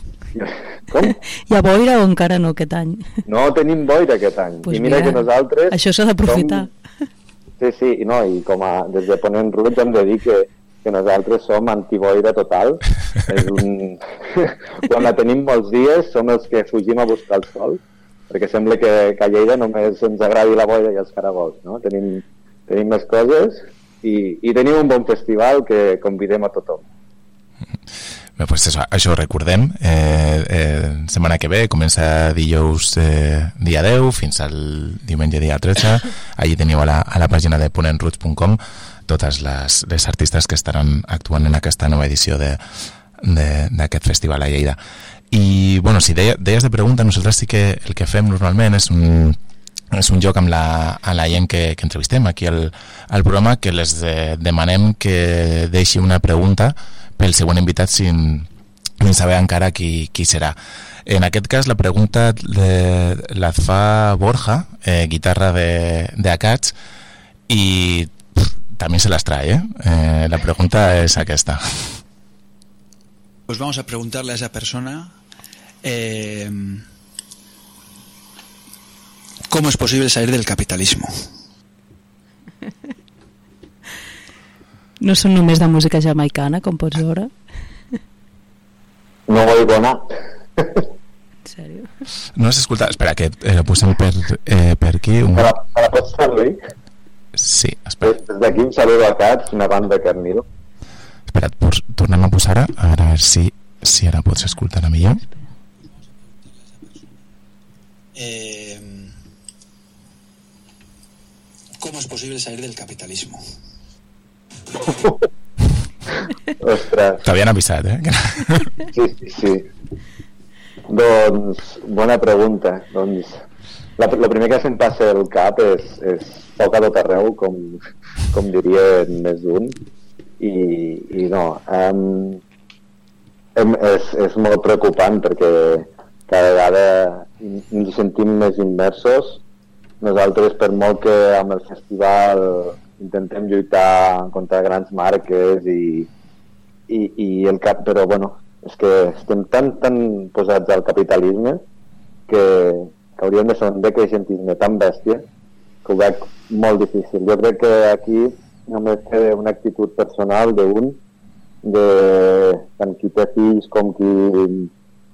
Com? Hi ha boira o encara no aquest any? No tenim boira aquest any. Pues I mira, mira que nosaltres... Això s'ha d'aprofitar. Som... Sí, sí, i, no, i com a, des de Ponent Roots hem de dir que, que nosaltres som antiboira total. És un... Quan la tenim molts dies som els que fugim a buscar el sol, perquè sembla que, que a Lleida només ens agradi la boira i els caragols, no? Tenim, tenim més coses... I, i tenim un bon festival que convidem a tothom. Bé, pues això, això ho recordem. Eh, eh, setmana que ve comença dijous eh, dia deu fins al diumenge dia tretze. Allí teniu a la, a la pàgina de ponent roots punt com totes les, les artistes que estaran actuant en aquesta nova edició de, de, d'aquest festival a Lleida. I, bueno, si deia, deies de pregunta, nosaltres sí que el que fem normalment és un... és un joc amb la, amb la gent que, que entrevistem aquí al, al programa, que les de, demanem que deixi una pregunta pel següent invitat sin, sin saber encara qui, qui serà. En aquest cas la pregunta de, la fa Borja, eh, guitarra de, de Acats, i pff, també se las trae, ¿eh? Eh, la pregunta es aquesta. Pues vamos a preguntarle a esa persona eh, ¿cómo es posible salir del capitalismo? No són només de música jamaicana, com pots veure. No ho he donat. En sèrio? No has escoltat? Espera, que eh, posem per, eh, per aquí un... Me la, me la pots fer-li? Sí, espera. Des d'aquí un saludo a Cats, una banda que admiro. Espera't, pos, tornem a posar ara, a veure si, si ara pots escoltar a millor. Eh, ¿Cómo es posible salir del capitalismo? Ostres. T'havien avisat, eh? Sí, sí, sí. Doncs, bona pregunta. Doncs, la, la primer que se'm passa el cap és, és foc a tot arreu, com, com diria més d'un. I, i no, um, em, és, és molt preocupant perquè cada vegada ens sentim més immersos. Nosaltres, per molt que amb el festival intentem lluitar contra grans marques i, i, i el cap, però bueno, és que estem tan, tan posats al capitalisme que, que hauríem de ser un decreixentisme tan bèstia que ho veig molt difícil. Jo crec que aquí només té una actitud personal d'un, de tant qui té fills com qui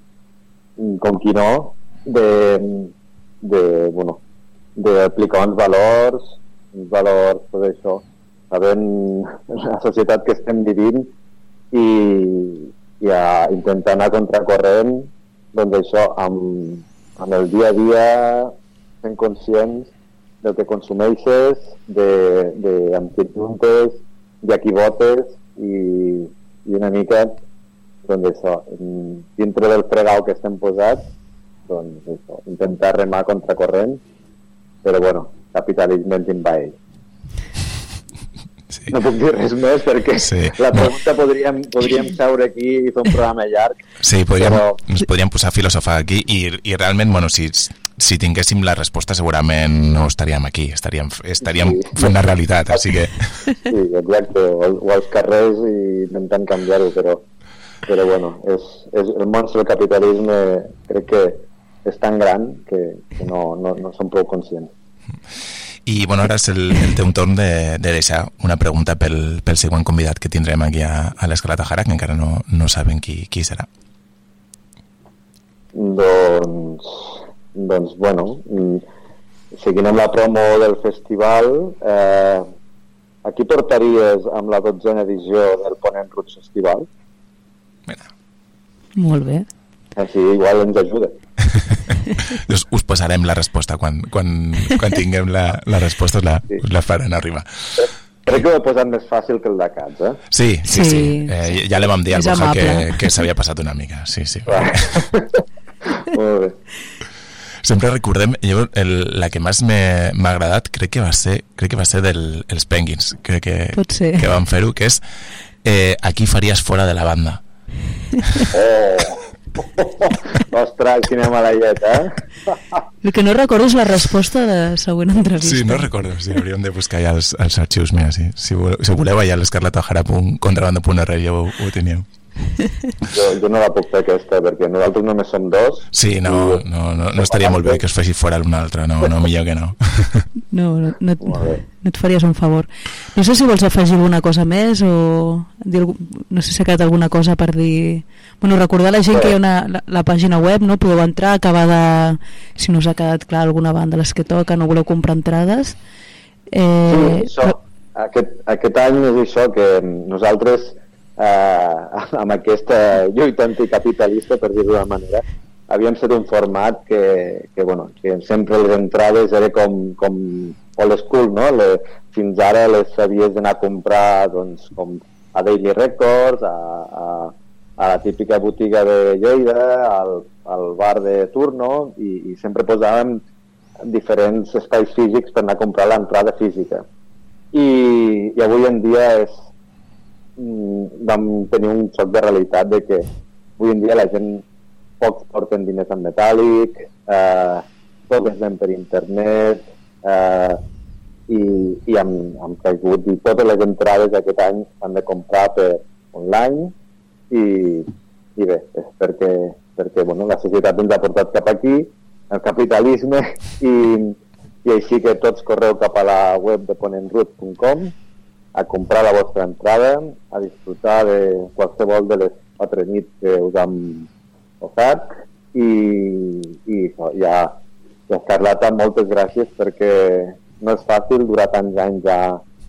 com qui no, de, de, bueno, d'aplicar uns valors, uns valors, tot això, sabent la societat que estem vivint i, i a intentar anar contracorrent, doncs això, amb, amb el dia a dia, sent conscients del que consumeixes, de, de amb qui et juntes, i a qui votes, i, i una mica, doncs això, dintre del fregau que estem posats, doncs això, intentar remar contracorrent, però bueno, capitalisme ens envaeix. Sí. No puc dir res més perquè sí. la pregunta podríem, podríem seure aquí i fer un programa llarg. Sí, podríem, però... ens podríem posar a filosofar aquí i, i realment, bueno, si, si tinguéssim la resposta segurament no estaríem aquí, estaríem, estaríem sí. fent la realitat, així que... Sí, exacte, o, o als carrers i intentant canviar-ho, però, però bueno, és, és, el monstre del capitalisme crec que és tan gran que, que no, no, no som prou conscients. I bueno, ara és el, el teu torn de, de deixar una pregunta pel, pel següent convidat que tindrem aquí a, a l'Escala Tajara, que encara no, no saben qui, qui serà. Doncs, doncs bueno, seguint amb la promo del festival, eh, aquí portaries amb la dotzena edició del Ponent Roots Festival? Mira. Molt bé. Així igual ens ajuda. Doncs us posarem la resposta quan, quan, quan tinguem la, la resposta us la, sí. us la faran arribar. Crec que ho he posat més fàcil que el de Cats, eh? Sí, sí, sí, sí. Eh, ja li vam dir al Borja que, que s'havia passat una mica, sí, sí. Molt bé. Sempre recordem, jo, el, la que més m'ha agradat crec que va ser crec que va ser dels del, Penguins, crec que, que vam fer-ho, que és eh, aquí faries fora de la banda. Oh! Ostres, quina malalleta, eh? El que no recordo és la resposta de la següent entrevista. Sí, no recordo, sí, hauríem de buscar ja els, els arxius. Mira, sí. Si, voleu, si voleu allà a l'escarlatajara punt contrabanda punt r ja ho, ho teníeu. Jo, jo no la puc fer aquesta, perquè nosaltres només som dos. Sí, no, no, no, no estaria molt bé que es faci fora l'un altre, no, no, millor que no. No, no, no, et, no et faries un favor. No sé si vols afegir alguna cosa més o dir, no sé si ha quedat alguna cosa per dir... Bueno, recordar a la gent que hi ha una, la, la pàgina web, no? Podeu entrar, acabar de... Si no us ha quedat clar alguna banda les que toca, no voleu comprar entrades. Eh, sí, això, però... aquest, aquest any és això, que nosaltres eh, amb aquesta lluita anticapitalista, per dir-ho d'una manera, havíem fet un format que, que, bueno, que sempre les entrades era com, com old school, no? Le, fins ara les havies d'anar a comprar doncs, com a Daily Records, a, a, a la típica botiga de Lleida, al, al bar de turno, i, i sempre posàvem diferents espais físics per anar a comprar l'entrada física. I, i avui en dia és, vam tenir un xoc de realitat de que avui en dia la gent pocs porten diners en metàl·lic, eh, tot es ven per internet, eh, i, i hem, hem caigut, i totes les entrades d'aquest any s'han de comprar per online, i, i bé, és perquè, perquè bueno, la societat ens ha portat cap aquí, el capitalisme, i, i així que tots correu cap a la web de ponentroot punt com a comprar la vostra entrada, a disfrutar de qualsevol de les quatre nits que us hem ofert, i, i ja, ja Escarlata, moltes gràcies, perquè no és fàcil durar tants anys ja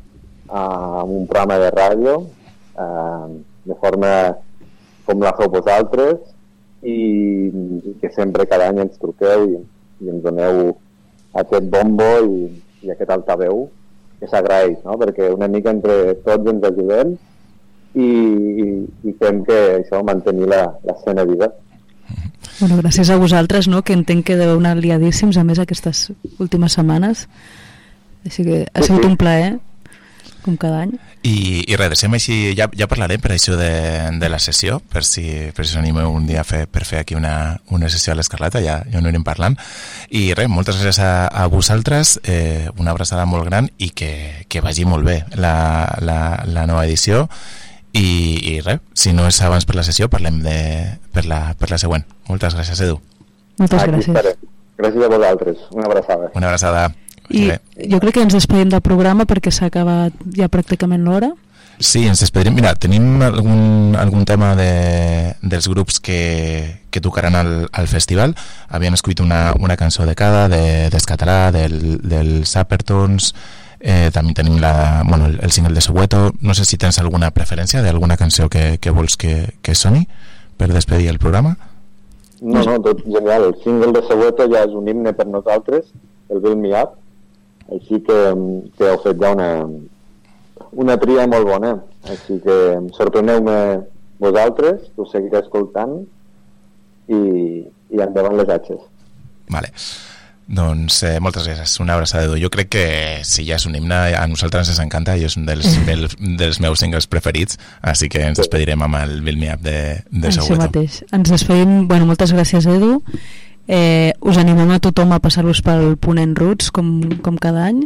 amb un programa de ràdio, eh, de forma com la feu vosaltres, i, i que sempre cada any ens truqueu i, i ens doneu aquest bombo i, i aquest altaveu que s'agraeix, no? Perquè una mica entre tots ens ajudem i, i, i fem que això mantenir la, l'escena viva. Bueno, gràcies a vosaltres, no? Que entenc que deveu anar liadíssims, a més, aquestes últimes setmanes. Així que ha sigut sí, sí. un plaer, com cada any. I, i res, deixem així, ja, ja parlarem per això de, de la sessió, per si, per si us animeu un dia a fer, per fer aquí una, una sessió a l'Escarlata, ja, ja no anirem parlant. I res, moltes gràcies a, a vosaltres, eh, una abraçada molt gran i que, que vagi molt bé la, la, la nova edició. I, i res, si no és abans per la sessió, parlem de, per, la, per la següent. Moltes gràcies, Edu. Moltes Aquí gràcies. Estaré. Gràcies a vosaltres. Una abraçada. Una abraçada. I jo crec que ens despedim del programa perquè s'ha acabat ja pràcticament l'hora. Sí, ens despedirem. Mira, tenim algun, algun tema de, dels grups que, que tocaran al, al festival. Havíem escollit una, una cançó de cada, de, d'Escatalà, del, del Sappertons, eh, també tenim la, bueno, el, el single de Soweto. No sé si tens alguna preferència d'alguna cançó que, que vols que, que soni per despedir el programa. No, no, tot genial. El single de Soweto ja és un himne per nosaltres, el Build Me Up, així que, que heu fet ja una, una tria molt bona. Així que sorpreneu-me vosaltres, us seguiré escoltant i, i endavant les atxes. Vale. Doncs eh, moltes gràcies, una abraçada d'Edu. Jo crec que si ja és un himne, a nosaltres ens encanta i és un dels, dels, dels meus singles preferits, així que ens despedirem amb el Build Me Up de, de Soweto. Això mateix. Ens despedim, bueno, moltes gràcies, Edu. Eh, us animem a tothom a passar-vos pel Ponent Roots, com, com cada any,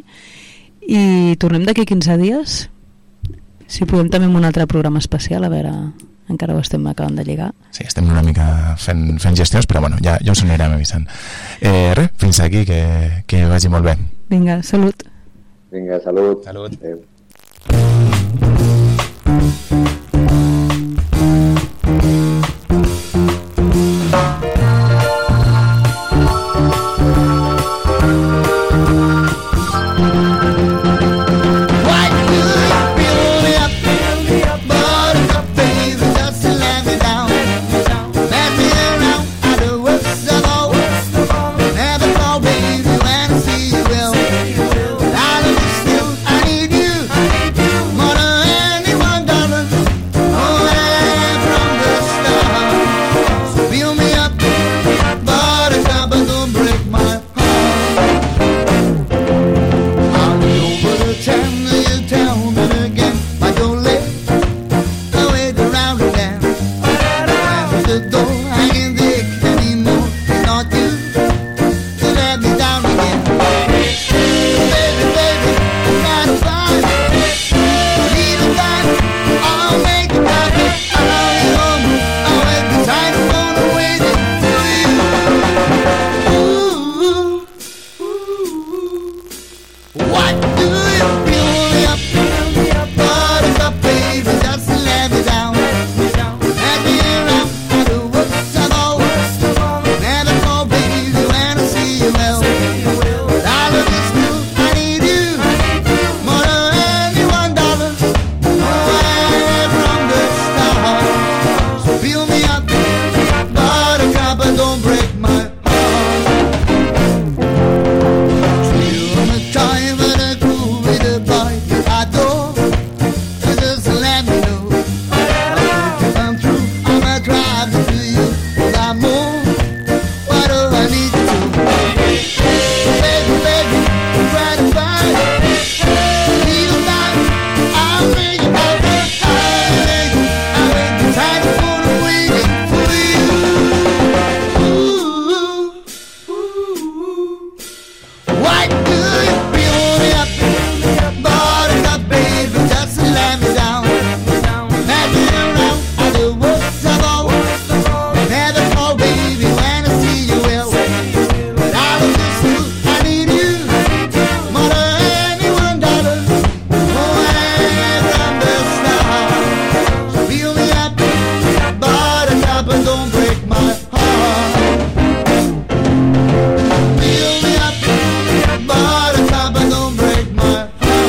i tornem d'aquí quinze dies, si podem també amb un altre programa especial, a veure... encara ho estem acabant de lligar. Sí, estem una mica fent, fent gestions, però bueno, ja, ja us anirem avisant. Eh, res, fins aquí, que, que vagi molt bé. Vinga, salut. Vinga, salut. Salut. Adéu.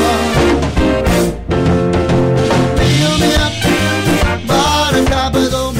But don't